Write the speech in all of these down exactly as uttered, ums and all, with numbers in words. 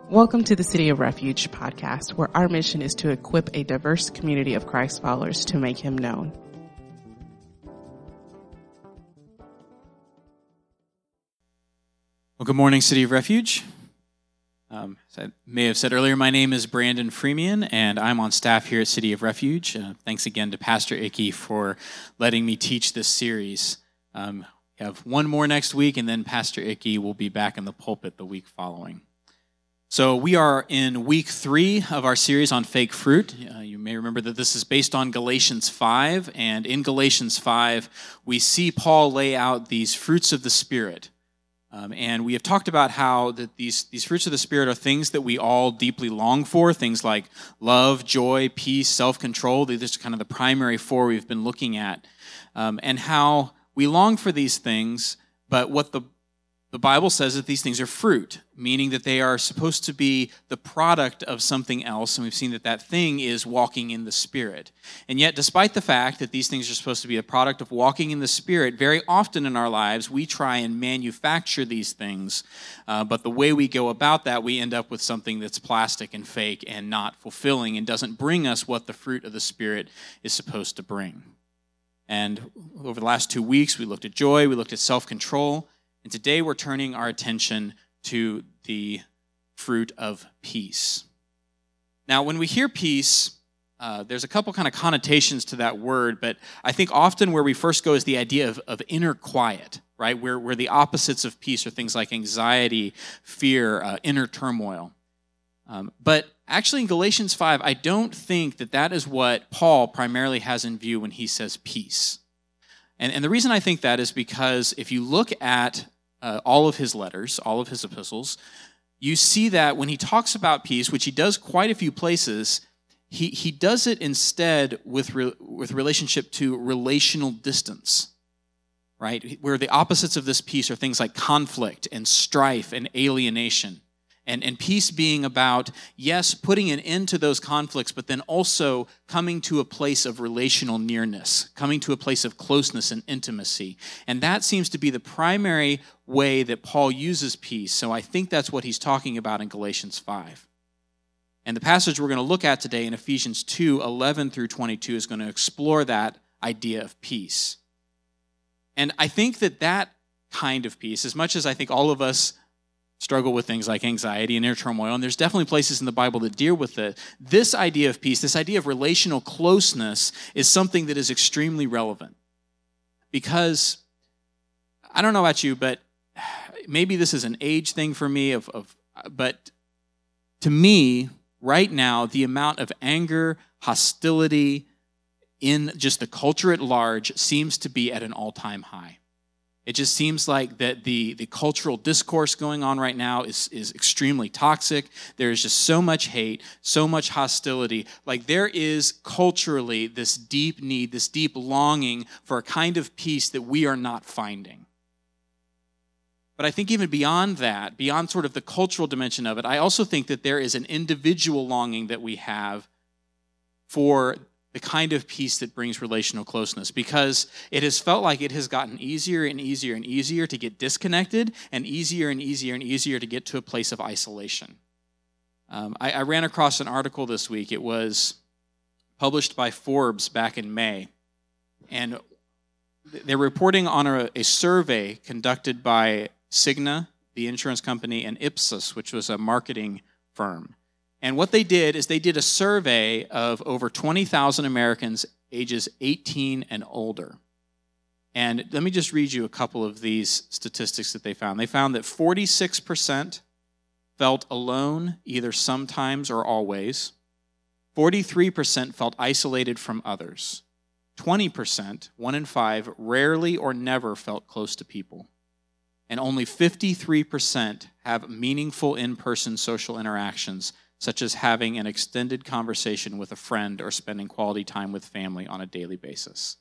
Welcome to the City of Refuge podcast, where our mission is to equip a diverse community of Christ followers to make him known. Well, good morning, City of Refuge. Um, as I may have said earlier, my name is Brandon Freemian, and I'm on staff here at City of Refuge. Uh, thanks again to Pastor Icky for letting me teach this series. Um, we have one more next week, and then Pastor Icky will be back in the pulpit the week following. So we are in week three of our series on fake fruit. Uh, you may remember that this is based on Galatians five, and in Galatians five, we see Paul lay out these fruits of the Spirit. Um, and we have talked about how that these, these fruits of the Spirit are things that we all deeply long for, things like love, joy, peace, self-control. These are kind of the primary four we've been looking at. Um, and how we long for these things, but what the The Bible says that these things are fruit, meaning that they are supposed to be the product of something else, and we've seen that that thing is walking in the Spirit. And yet, despite the fact that these things are supposed to be a product of walking in the Spirit, very often in our lives, we try and manufacture these things, uh, but the way we go about that, we end up with something that's plastic and fake and not fulfilling and doesn't bring us what the fruit of the Spirit is supposed to bring. And over the last two weeks, we looked at joy, we looked at self-control, and today we're turning our attention to the fruit of peace. Now, when we hear peace, uh, there's a couple kind of connotations to that word, but I think often where we first go is the idea of, of inner quiet, right? Where, where the opposites of peace are things like anxiety, fear, uh, inner turmoil. Um, but actually in Galatians five, I don't think that that is what Paul primarily has in view when he says peace. And, and the reason I think that is because if you look at Uh, all of his letters, all of his epistles, you see that when he talks about peace, which he does quite a few places, he, he does it instead with, re, with relationship to relational distance, right? Where the opposites of this peace are things like conflict and strife and alienation. And, and peace being about, yes, putting an end to those conflicts, but then also coming to a place of relational nearness, coming to a place of closeness and intimacy. And that seems to be the primary way that Paul uses peace. So I think that's what he's talking about in Galatians five. And the passage we're going to look at today in Ephesians two, eleven through twenty-two is going to explore that idea of peace. And I think that that kind of peace, as much as I think all of us struggle with things like anxiety and inner turmoil, and there's definitely places in the Bible that deal with it. This idea of peace, this idea of relational closeness is something that is extremely relevant. Because, I don't know about you, but maybe this is an age thing for me, of, of but to me, right now, the amount of anger, hostility in just the culture at large seems to be at an all-time high. It just seems like that the, the cultural discourse going on right now is, is extremely toxic. There is just so much hate, so much hostility. Like there is culturally this deep need, this deep longing for a kind of peace that we are not finding. But I think even beyond that, beyond sort of the cultural dimension of it, I also think that there is an individual longing that we have for the kind of peace that brings relational closeness, because it has felt like it has gotten easier and easier and easier to get disconnected and easier and easier and easier to get to a place of isolation. Um, I, I ran across an article this week. It was published by Forbes back in May, and they're reporting on a, a survey conducted by Cigna, the insurance company, and Ipsos, which was a marketing firm. And what they did is they did a survey of over twenty thousand Americans ages eighteen and older. And let me just read you a couple of these statistics that they found. They found that forty-six percent felt alone either sometimes or always. forty-three percent felt isolated from others. twenty percent, one in five, rarely or never felt close to people. And only fifty-three percent have meaningful in-person social interactions, such as having an extended conversation with a friend or spending quality time with family on a daily basis.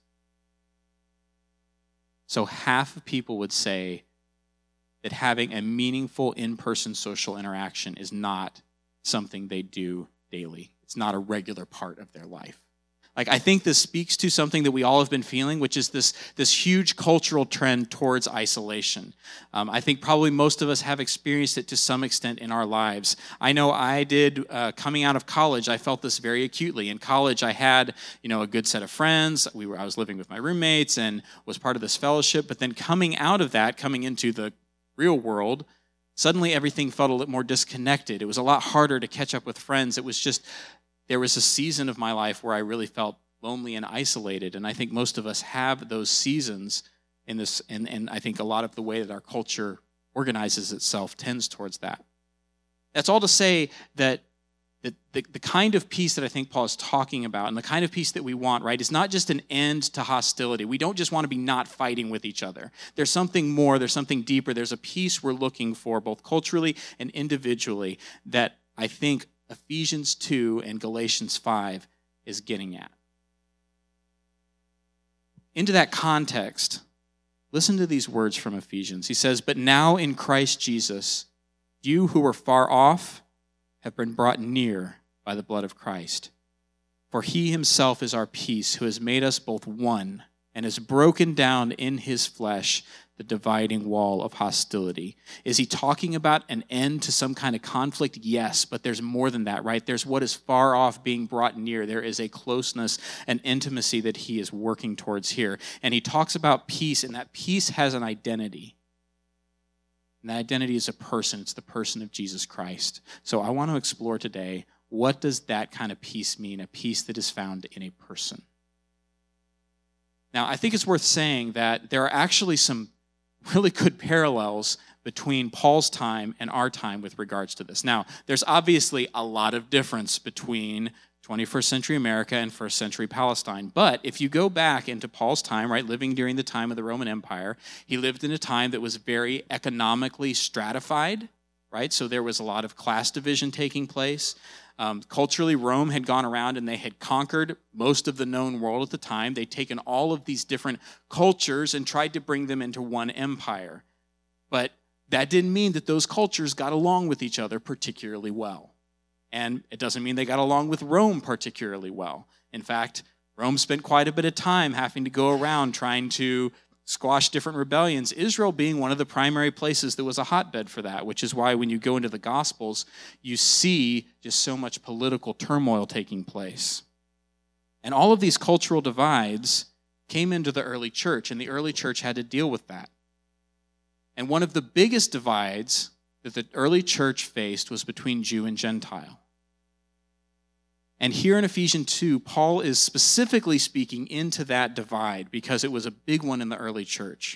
So half of people would say that having a meaningful in-person social interaction is not something they do daily. It's not a regular part of their life. Like, I think this speaks to something that we all have been feeling, which is this, this huge cultural trend towards isolation. Um, I think probably most of us have experienced it to some extent in our lives. I know I did uh, coming out of college. I felt this very acutely. In college, I had, you know, a good set of friends. We were, I was living with my roommates and was part of this fellowship. But then coming out of that, coming into the real world, suddenly everything felt a little more disconnected. It was a lot harder to catch up with friends. It was just, there was a season of my life where I really felt lonely and isolated. And I think most of us have those seasons in this, and, and I think a lot of the way that our culture organizes itself tends towards that. That's all to say that the, the, the kind of peace that I think Paul is talking about and the kind of peace that we want, right, is not just an end to hostility. We don't just want to be not fighting with each other. There's something more, there's something deeper. There's a peace we're looking for both culturally and individually that I think Ephesians two and Galatians five is getting at. Into that context, listen to these words from Ephesians. He says, "But now in Christ Jesus, you who were far off have been brought near by the blood of Christ. For he himself is our peace, who has made us both one and has broken down in his flesh the dividing wall of hostility." Is he talking about an end to some kind of conflict? Yes, but there's more than that, right? There's what is far off being brought near. There is a closeness and intimacy that he is working towards here. And he talks about peace, and that peace has an identity. And that identity is a person. It's the person of Jesus Christ. So I want to explore today, what does that kind of peace mean, a peace that is found in a person? Now, I think it's worth saying that there are actually some really good parallels between Paul's time and our time with regards to this. Now, there's obviously a lot of difference between twenty-first century America and first century Palestine. But if you go back into Paul's time, right, living during the time of the Roman Empire, he lived in a time that was very economically stratified, right? So there was a lot of class division taking place. Um, culturally, Rome had gone around and they had conquered most of the known world at the time. They'd taken all of these different cultures and tried to bring them into one empire. But that didn't mean that those cultures got along with each other particularly well. And it doesn't mean they got along with Rome particularly well. In fact, Rome spent quite a bit of time having to go around trying to squash different rebellions, Israel being one of the primary places that was a hotbed for that, which is why when you go into the Gospels, you see just so much political turmoil taking place. And all of these cultural divides came into the early church, and the early church had to deal with that. And one of the biggest divides that the early church faced was between Jew and Gentile. And here in Ephesians two, Paul is specifically speaking into that divide because it was a big one in the early church.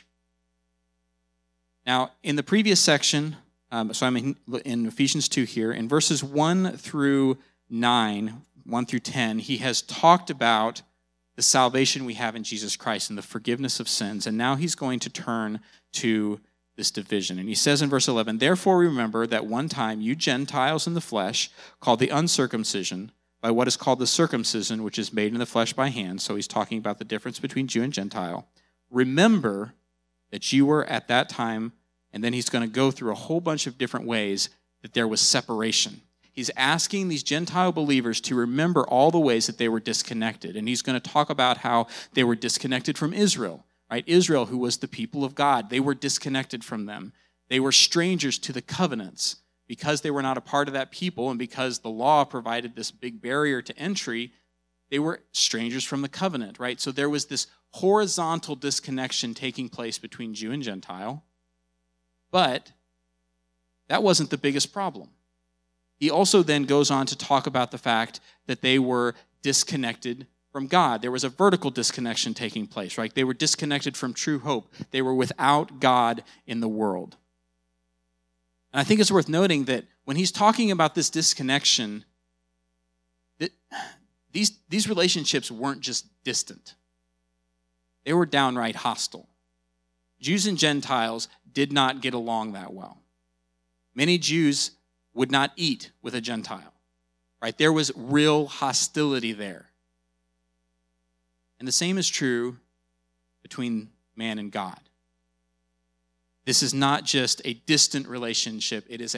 Now, in the previous section, um, so I'm in, in Ephesians two here, in verses one through nine, one through ten, he has talked about the salvation we have in Jesus Christ and the forgiveness of sins. And now he's going to turn to this division. And he says in verse eleven, "Therefore remember that one time you Gentiles in the flesh, called the uncircumcision, by what is called the circumcision, which is made in the flesh by hand." So he's talking about the difference between Jew and Gentile. "Remember that you were at that time," and then he's going to go through a whole bunch of different ways that there was separation. He's asking these Gentile believers to remember all the ways that they were disconnected. And he's going to talk about how they were disconnected from Israel, right? Israel, who was the people of God, they were disconnected from them. They were strangers to the covenants. Because they were not a part of that people and because the law provided this big barrier to entry, they were strangers from the covenant, right? So there was this horizontal disconnection taking place between Jew and Gentile. But that wasn't the biggest problem. He also then goes on to talk about the fact that they were disconnected from God. There was a vertical disconnection taking place, right? They were disconnected from true hope. They were without God in the world. And I think it's worth noting that when he's talking about this disconnection, that these, these relationships weren't just distant. They were downright hostile. Jews and Gentiles did not get along that well. Many Jews would not eat with a Gentile, right? There was real hostility there. And the same is true between man and God. This is not just a distant relationship. It is a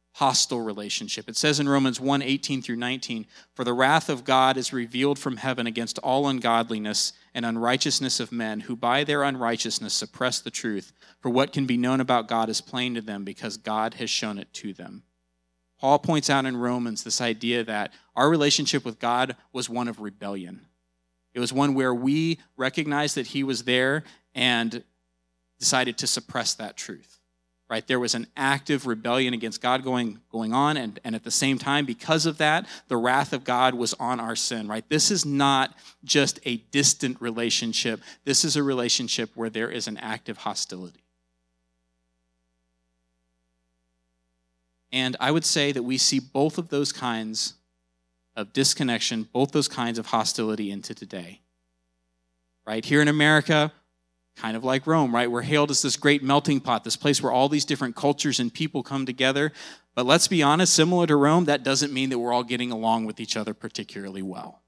hostile relationship. It says in Romans one, eighteen through nineteen, "For the wrath of God is revealed from heaven against all ungodliness and unrighteousness of men, who by their unrighteousness suppress the truth. For what can be known about God is plain to them, because God has shown it to them." Paul points out in Romans this idea that our relationship with God was one of rebellion. It was one where we recognized that he was there and decided to suppress that truth. Right? There was an active rebellion against God going, going on, and, and at the same time, because of that, the wrath of God was on our sin. Right? This is not just a distant relationship. This is a relationship where there is an active hostility. And I would say that we see both of those kinds of disconnection, both those kinds of hostility into today. Right? Here in America, kind of like Rome, right? We're hailed as this great melting pot, this place where all these different cultures and people come together. But let's be honest, similar to Rome, that doesn't mean that we're all getting along with each other particularly well.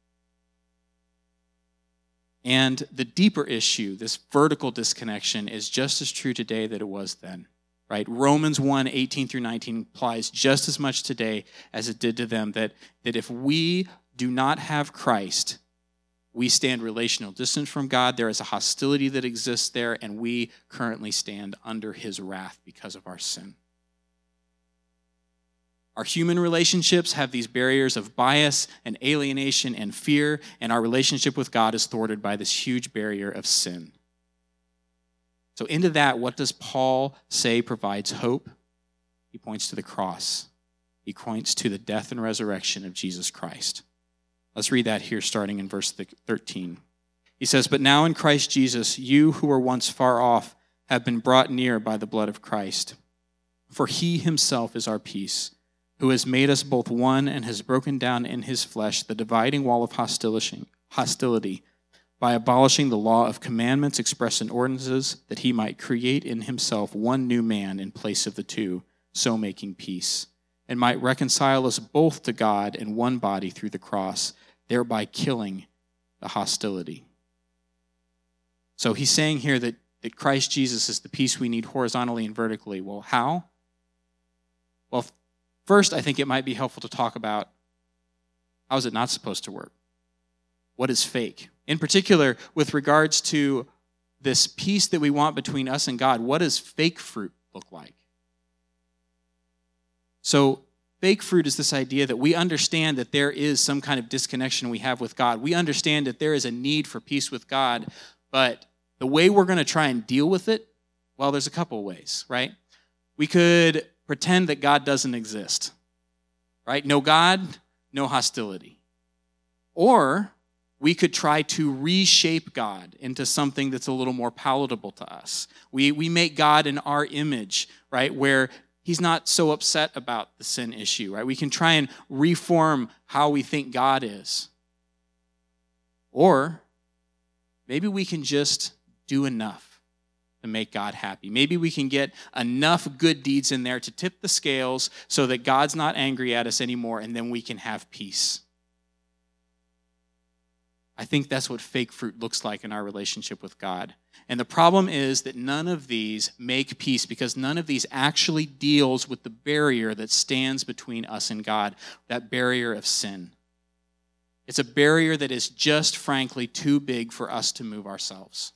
And the deeper issue, this vertical disconnection, is just as true today that it was then. Right? Romans one, eighteen through nineteen applies just as much today as it did to them, that, that if we do not have Christ, we stand relational distance from God. There is a hostility that exists there, and we currently stand under his wrath because of our sin. Our human relationships have these barriers of bias and alienation and fear, and our relationship with God is thwarted by this huge barrier of sin. So into that, what does Paul say provides hope? He points to the cross. He points to the death and resurrection of Jesus Christ. Let's read that here starting in verse thirteen. He says, "But now in Christ Jesus, you who were once far off have been brought near by the blood of Christ. For he himself is our peace, who has made us both one and has broken down in his flesh the dividing wall of hostility by abolishing the law of commandments expressed in ordinances, that he might create in himself one new man in place of the two, so making peace, and might reconcile us both to God in one body through the cross, thereby killing the hostility." So he's saying here that, that Christ Jesus is the peace we need horizontally and vertically. Well, how? Well, first, I think it might be helpful to talk about how is it not supposed to work? What is fake? In particular, with regards to this peace that we want between us and God, what does fake fruit look like? So fake fruit is this idea that we understand that there is some kind of disconnection we have with God. We understand that there is a need for peace with God, but the way we're going to try and deal with it, well, there's a couple of ways, right? We could pretend that God doesn't exist, right? No God, no hostility. Or we could try to reshape God into something that's a little more palatable to us. We, we make God in our image, right, where he's not so upset about the sin issue, right? We can try and reform how we think God is. Or maybe we can just do enough to make God happy. Maybe we can get enough good deeds in there to tip the scales so that God's not angry at us anymore, and then we can have peace. I think that's what fake fruit looks like in our relationship with God. And the problem is that none of these make peace, because none of these actually deals with the barrier that stands between us and God, that barrier of sin. It's a barrier that is just, frankly, too big for us to move ourselves.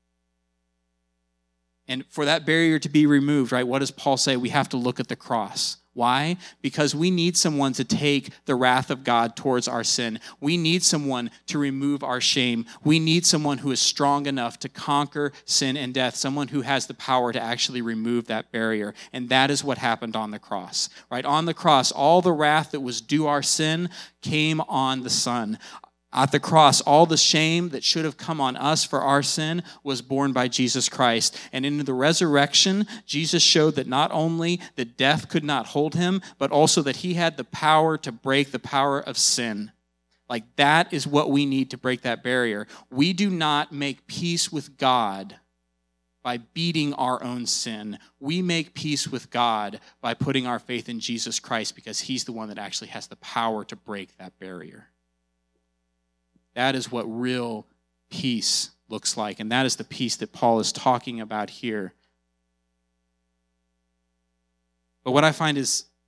And for that barrier to be removed, right, what does Paul say? We have to look at the cross. Why? Because we need someone to take the wrath of God towards our sin. We need someone to remove our shame. We need someone who is strong enough to conquer sin and death, someone who has the power to actually remove that barrier. And that is what happened on the cross, right? On the cross, all the wrath that was due our sin came on the Son. At the cross, all the shame that should have come on us for our sin was borne by Jesus Christ. And in the resurrection, Jesus showed that not only that death could not hold him, but also that he had the power to break the power of sin. Like, that is what we need to break that barrier. We do not make peace with God by beating our own sin. We make peace with God by putting our faith in Jesus Christ, because he's the one that actually has the power to break that barrier. That is what real peace looks like, and that is the peace that Paul is talking about here. But what I find is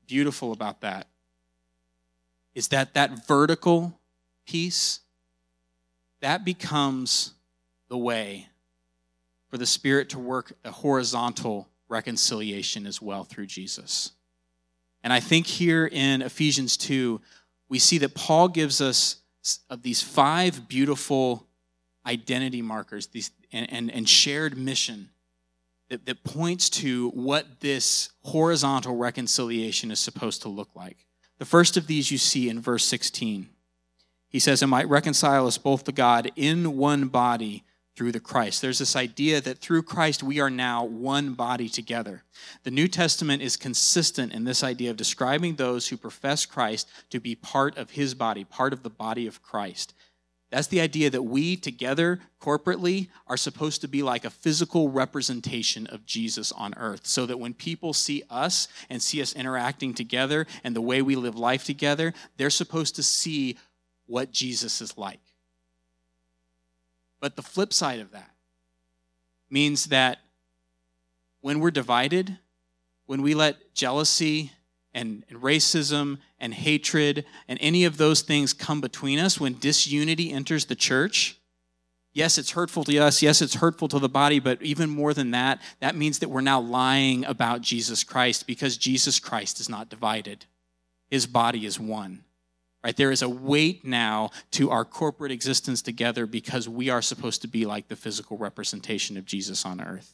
beautiful about that is that that vertical piece, that becomes the way for the Spirit to work a horizontal reconciliation as well through Jesus. And I think here in Ephesians two, we see that Paul gives us of these five beautiful identity markers these, and, and, and shared mission that, that points to what this horizontal reconciliation is supposed to look like. The first of these you see in verse sixteen. He says, "And might reconcile us both to God in one body through the Christ." There's this idea that through Christ we are now one body together. The New Testament is consistent in this idea of describing those who profess Christ to be part of his body, part of the body of Christ. That's the idea that we together, corporately, are supposed to be like a physical representation of Jesus on earth, so that when people see us and see us interacting together and the way we live life together, they're supposed to see what Jesus is like. But the flip side of that means that when we're divided, when we let jealousy and, and racism and hatred and any of those things come between us, when disunity enters the church, yes, it's hurtful to us. Yes, it's hurtful to the body, but even more than that, that means that we're now lying about Jesus Christ, because Jesus Christ is not divided. His body is one. Right? There is a weight now to our corporate existence together because we are supposed to be like the physical representation of Jesus on earth.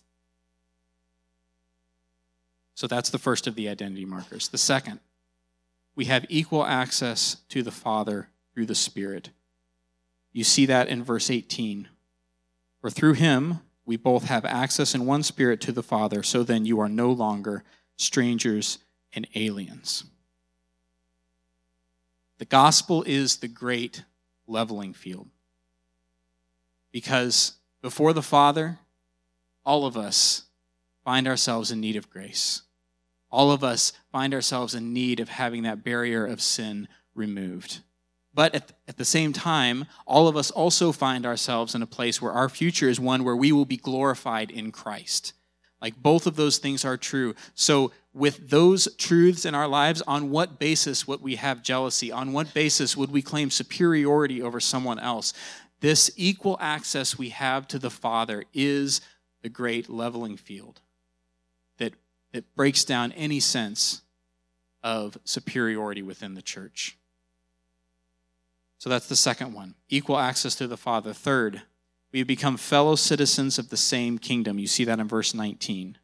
So that's the first of the identity markers. The second, we have equal access to the Father through the Spirit. You see that in verse eighteen. "For through him we both have access in one Spirit to the Father, so then you are no longer strangers and aliens." The gospel is the great leveling field, because before the Father, all of us find ourselves in need of grace. All of us find ourselves in need of having that barrier of sin removed. But at, at the same time, all of us also find ourselves in a place where our future is one where we will be glorified in Christ. Like, both of those things are true. So with those truths in our lives, on what basis would we have jealousy? On what basis would we claim superiority over someone else? This equal access we have to the Father is the great leveling field that, that breaks down any sense of superiority within the church. So that's the second one, equal access to the Father. Third, we have become fellow citizens of the same kingdom. You see that in verse nineteen.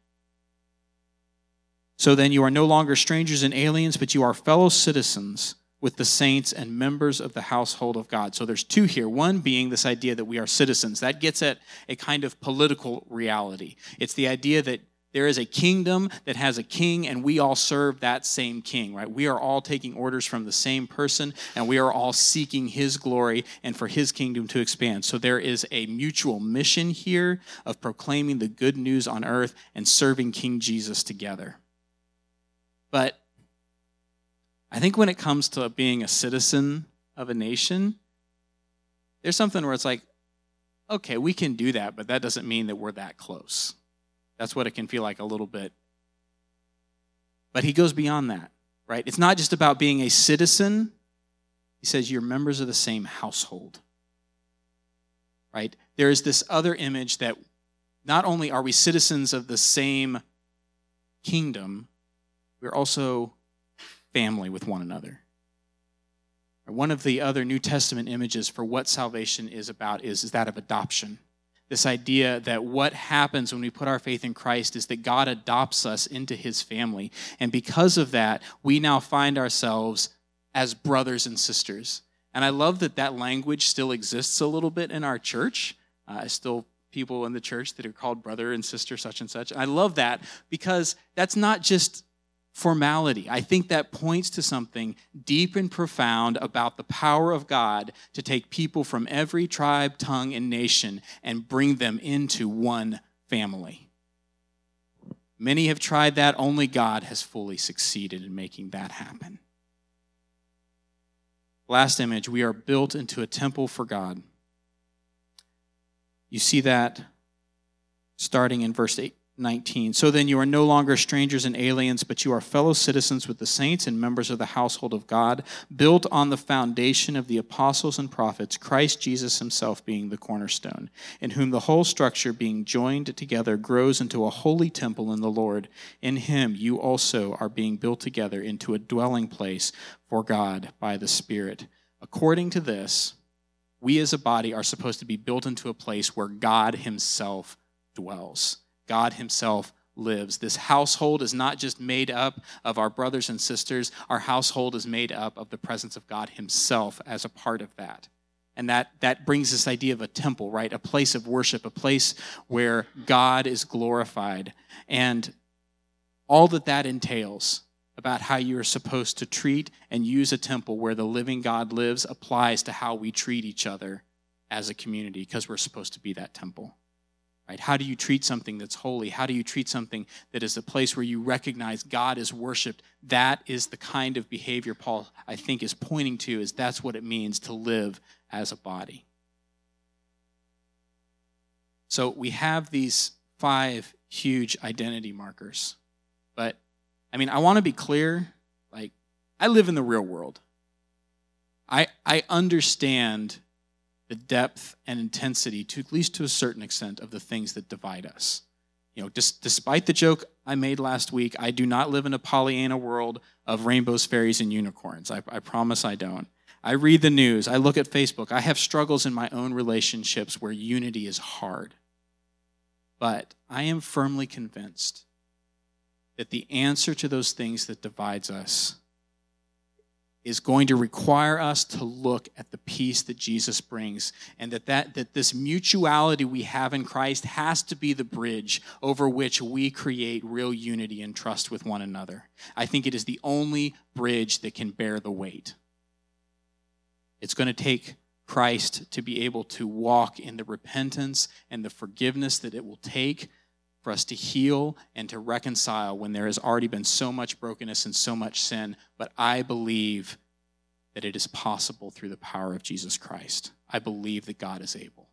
"So then you are no longer strangers and aliens, but you are fellow citizens with the saints and members of the household of God." So there's two here. One being this idea that we are citizens. That gets at a kind of political reality. It's the idea that there is a kingdom that has a king, and we all serve that same king, right? We are all taking orders from the same person, and we are all seeking his glory and for his kingdom to expand. So there is a mutual mission here of proclaiming the good news on earth and serving King Jesus together. But I think when it comes to being a citizen of a nation, there's something where it's like, okay, we can do that, but that doesn't mean that we're that close. That's what it can feel like a little bit. But he goes beyond that, right? It's not just about being a citizen. He says you're members of the same household, right? There is this other image that not only are we citizens of the same kingdom, we're also family with one another. One of the other New Testament images for what salvation is about is, is that of adoption. This idea that what happens when we put our faith in Christ is that God adopts us into his family. And because of that, we now find ourselves as brothers and sisters. And I love that that language still exists a little bit in our church. Uh, still people in the church that are called brother and sister such and such. And I love that because that's not just formality. I think that points to something deep and profound about the power of God to take people from every tribe, tongue, and nation and bring them into one family. Many have tried that. Only God has fully succeeded in making that happen. Last image, we are built into a temple for God. You see that starting in verse eight, nineteen. So then you are no longer strangers and aliens, but you are fellow citizens with the saints and members of the household of God, built on the foundation of the apostles and prophets, Christ Jesus himself being the cornerstone, in whom the whole structure being joined together grows into a holy temple in the Lord. In him you also are being built together into a dwelling place for God by the Spirit. According to this, we as a body are supposed to be built into a place where God himself dwells. God himself lives. This household is not just made up of our brothers and sisters. Our household is made up of the presence of God himself as a part of that. And that, that brings this idea of a temple, right? A place of worship, a place where God is glorified. And all that that entails about how you are supposed to treat and use a temple where the living God lives applies to how we treat each other as a community, because we're supposed to be that temple. Right? How do you treat something that's holy? How do you treat something that is a place where you recognize God is worshiped? That is the kind of behavior Paul, I think, is pointing to, is that's what it means to live as a body. So we have these five huge identity markers. But, I mean, I want to be clear, like, I live in the real world. I I understand the depth and intensity, to at least to a certain extent, of the things that divide us. You know, just despite the joke I made last week, I do not live in a Pollyanna world of rainbows, fairies, and unicorns. I, I promise I don't. I read the news. I look at Facebook. I have struggles in my own relationships where unity is hard. But I am firmly convinced that the answer to those things that divides us is going to require us to look at the peace that Jesus brings, and that, that that this mutuality we have in Christ has to be the bridge over which we create real unity and trust with one another. I think it is the only bridge that can bear the weight. It's going to take Christ to be able to walk in the repentance and the forgiveness that it will take for us to heal and to reconcile when there has already been so much brokenness and so much sin. But I believe that it is possible through the power of Jesus Christ. I believe that God is able.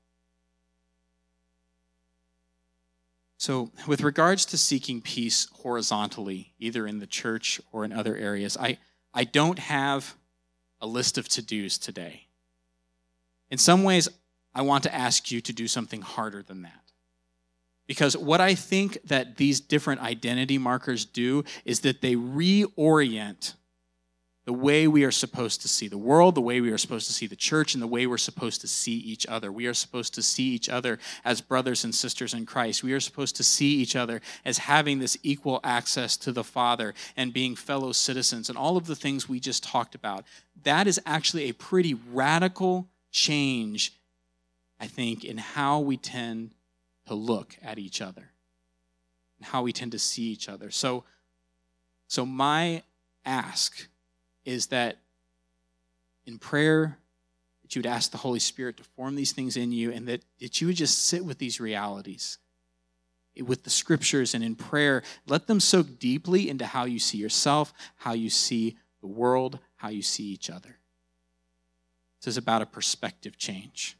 So with regards to seeking peace horizontally, either in the church or in other areas, I, I don't have a list of to-dos today. In some ways, I want to ask you to do something harder than that. Because what I think that these different identity markers do is that they reorient the way we are supposed to see the world, the way we are supposed to see the church, and the way we're supposed to see each other. We are supposed to see each other as brothers and sisters in Christ. We are supposed to see each other as having this equal access to the Father and being fellow citizens and all of the things we just talked about. That is actually a pretty radical change, I think, in how we tend to look at each other and how we tend to see each other. So, so my ask is that in prayer, that you would ask the Holy Spirit to form these things in you, and that, that you would just sit with these realities, with the scriptures, and in prayer, let them soak deeply into how you see yourself, how you see the world, how you see each other. This is about a perspective change.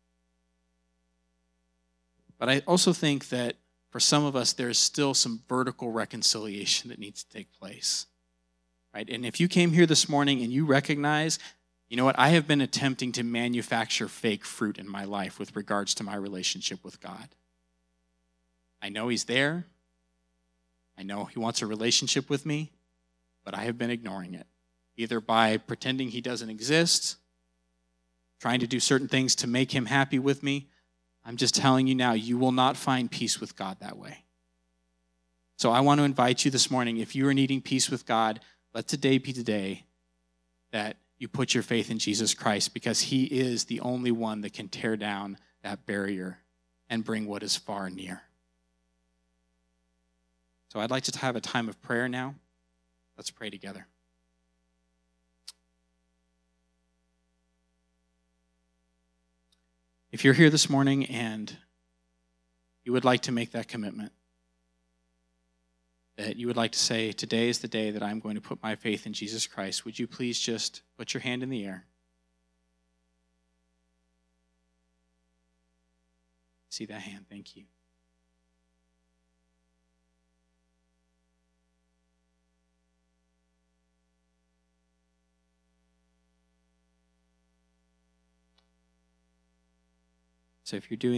But I also think that for some of us, there's still some vertical reconciliation that needs to take place. Right? And if you came here this morning and you recognize, you know what, I have been attempting to manufacture fake fruit in my life with regards to my relationship with God. I know he's there. I know he wants a relationship with me, but I have been ignoring it, either by pretending he doesn't exist, trying to do certain things to make him happy with me. I'm just telling you now, you will not find peace with God that way. So I want to invite you this morning, if you are needing peace with God, let today be the day that you put your faith in Jesus Christ, because he is the only one that can tear down that barrier and bring what is far near. So I'd like to have a time of prayer now. Let's pray together. If you're here this morning and you would like to make that commitment, that you would like to say, today is the day that I'm going to put my faith in Jesus Christ, would you please just put your hand in the air? See that hand? Thank you. So if you're doing,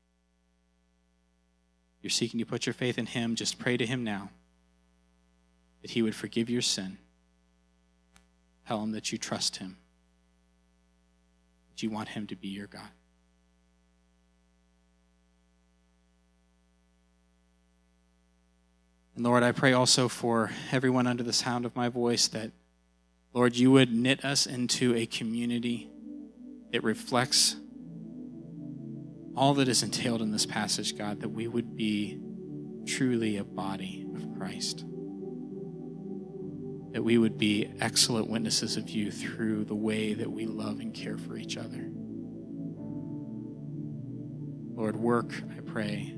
you're seeking to put your faith in him, just pray to him now that he would forgive your sin. Tell him that you trust him, that you want him to be your God. And Lord, I pray also for everyone under the sound of my voice that, Lord, you would knit us into a community that reflects all that is entailed in this passage, God, that we would be truly a body of Christ. That we would be excellent witnesses of you through the way that we love and care for each other. Lord, work, I pray,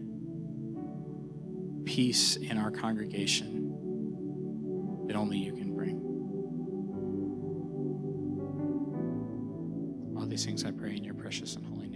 peace in our congregation that only you can bring. All these things I pray in your precious and holy name.